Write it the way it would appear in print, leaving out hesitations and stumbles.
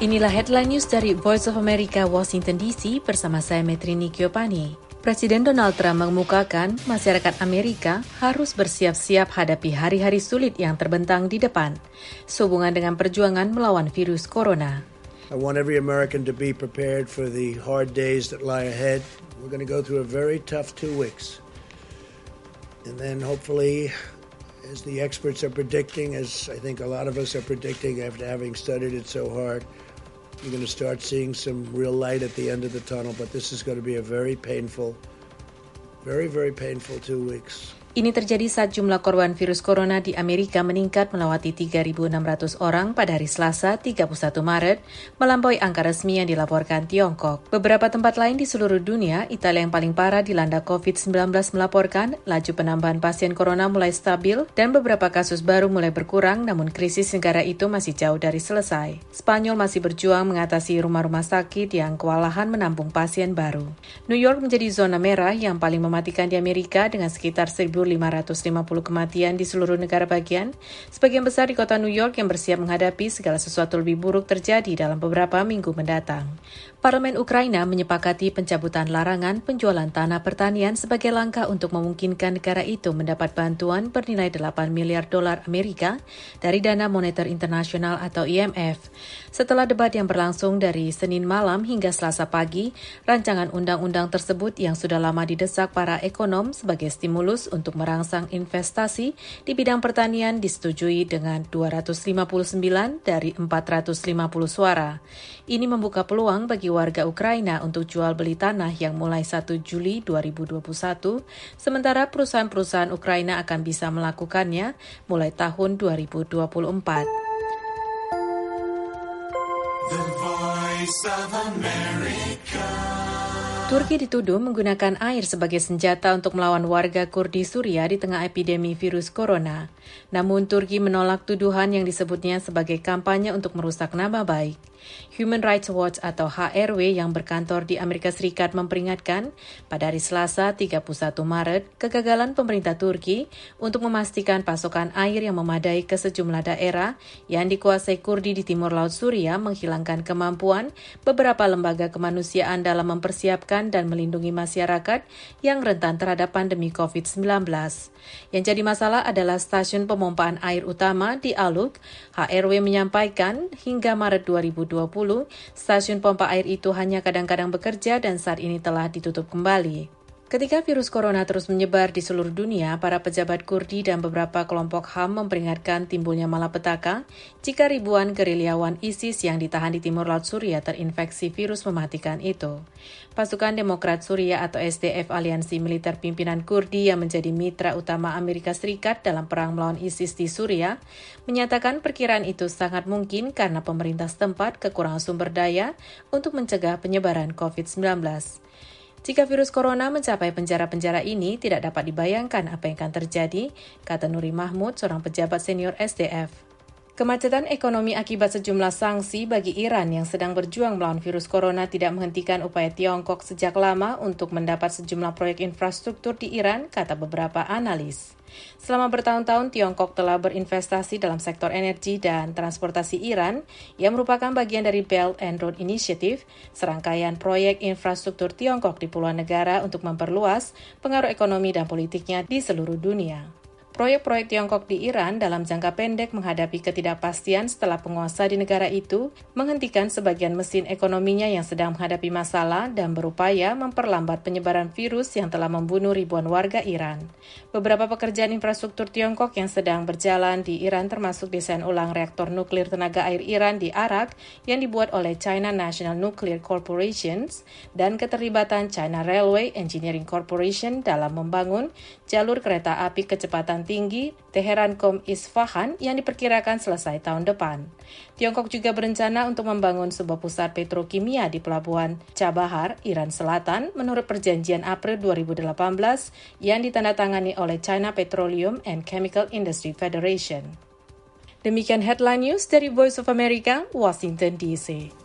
Inilah headline news dari Voice of America, Washington DC bersama saya Metrini Kiopani. Presiden Donald Trump mengemukakan masyarakat Amerika harus bersiap-siap hadapi hari-hari sulit yang terbentang di depan, sehubungan dengan perjuangan melawan virus corona. I want every American to be prepared for the hard days that lie ahead. We're going to go through a very tough 2 weeks. And then hopefully, as the experts are predicting, as I think a lot of us are predicting after having studied it so hard, you're going to start seeing some real light at the end of the tunnel. But this is going to be a very painful, very 2 weeks. Ini terjadi saat jumlah korban virus corona di Amerika meningkat melewati 3.600 orang pada hari Selasa 31 Maret, melampaui angka resmi yang dilaporkan Tiongkok. Beberapa tempat lain di seluruh dunia, Italia yang paling parah dilanda COVID-19 melaporkan laju penambahan pasien corona mulai stabil dan beberapa kasus baru mulai berkurang, namun krisis negara itu masih jauh dari selesai. Spanyol masih berjuang mengatasi rumah-rumah sakit yang kewalahan menampung pasien baru. New York menjadi zona merah yang paling mematikan di Amerika dengan sekitar 1.550 kematian di seluruh negara bagian, sebagian besar di kota New York yang bersiap menghadapi segala sesuatu lebih buruk terjadi dalam beberapa minggu mendatang. Parlemen Ukraina menyepakati pencabutan larangan penjualan tanah pertanian sebagai langkah untuk memungkinkan negara itu mendapat bantuan bernilai 8 miliar dolar Amerika dari Dana Moneter Internasional atau IMF. Setelah debat yang berlangsung dari Senin malam hingga Selasa pagi, rancangan undang-undang tersebut yang sudah lama didesak para ekonom sebagai stimulus untuk merangsang investasi di bidang pertanian disetujui dengan 259 dari 450 suara. Ini membuka peluang bagi warga Ukraina untuk jual beli tanah yang mulai 1 Juli 2021, sementara perusahaan-perusahaan Ukraina akan bisa melakukannya mulai tahun 2024. The Voice of America. Turki dituduh menggunakan air sebagai senjata untuk melawan warga Kurdi Suriah di tengah epidemi virus corona. Namun Turki menolak tuduhan yang disebutnya sebagai kampanye untuk merusak nama baik. Human Rights Watch atau HRW yang berkantor di Amerika Serikat memperingatkan pada hari Selasa 31 Maret kegagalan pemerintah Turki untuk memastikan pasokan air yang memadai ke sejumlah daerah yang dikuasai Kurdi di timur laut Suriah menghilangkan kemampuan beberapa lembaga kemanusiaan dalam mempersiapkan dan melindungi masyarakat yang rentan terhadap pandemi COVID-19. Yang jadi masalah adalah stasiun pemompaan air utama di Aluk. HRW menyampaikan hingga Maret 2020, stasiun pompa air itu hanya kadang-kadang bekerja dan saat ini telah ditutup kembali. Ketika virus corona terus menyebar di seluruh dunia, para pejabat Kurdi dan beberapa kelompok HAM memperingatkan timbulnya malapetaka jika ribuan gerilyawan ISIS yang ditahan di timur laut Suriah terinfeksi virus mematikan itu. Pasukan Demokrat Suriah atau SDF, aliansi militer pimpinan Kurdi yang menjadi mitra utama Amerika Serikat dalam perang melawan ISIS di Suriah, menyatakan perkiraan itu sangat mungkin karena pemerintah setempat kekurangan sumber daya untuk mencegah penyebaran COVID-19. Jika virus corona mencapai penjara-penjara ini, tidak dapat dibayangkan apa yang akan terjadi, kata Nuri Mahmud, seorang pejabat senior SDF. Kemacetan ekonomi akibat sejumlah sanksi bagi Iran yang sedang berjuang melawan virus corona tidak menghentikan upaya Tiongkok sejak lama untuk mendapat sejumlah proyek infrastruktur di Iran, kata beberapa analis. Selama bertahun-tahun, Tiongkok telah berinvestasi dalam sektor energi dan transportasi Iran yang merupakan bagian dari Belt and Road Initiative, serangkaian proyek infrastruktur Tiongkok di puluhan negara untuk memperluas pengaruh ekonomi dan politiknya di seluruh dunia. Proyek-proyek Tiongkok di Iran dalam jangka pendek menghadapi ketidakpastian setelah penguasa di negara itu menghentikan sebagian mesin ekonominya yang sedang menghadapi masalah dan berupaya memperlambat penyebaran virus yang telah membunuh ribuan warga Iran. Beberapa pekerjaan infrastruktur Tiongkok yang sedang berjalan di Iran termasuk desain ulang reaktor nuklir tenaga air Iran di Arak yang dibuat oleh China National Nuclear Corporation dan keterlibatan China Railway Engineering Corporation dalam membangun jalur kereta api kecepatan tinggi Teheran-Qom-Isfahan yang diperkirakan selesai tahun depan. Tiongkok juga berencana untuk membangun sebuah pusat petrokimia di pelabuhan Chabahar, Iran Selatan, menurut perjanjian April 2018 yang ditandatangani oleh China Petroleum and Chemical Industry Federation. Demikian headline news dari Voice of America, Washington DC.